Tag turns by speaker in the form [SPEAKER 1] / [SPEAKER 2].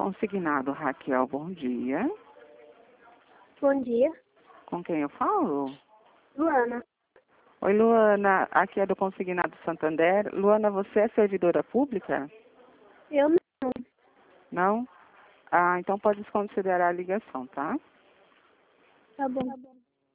[SPEAKER 1] Consignado Raquel, bom dia.
[SPEAKER 2] Bom dia.
[SPEAKER 1] Com quem eu falo?
[SPEAKER 2] Luana.
[SPEAKER 1] Oi, Luana. Aqui é do Consignado Santander. Luana, você é servidora pública?
[SPEAKER 2] Eu não.
[SPEAKER 1] Não? Ah, então pode desconsiderar a ligação, tá?
[SPEAKER 2] Tá bom.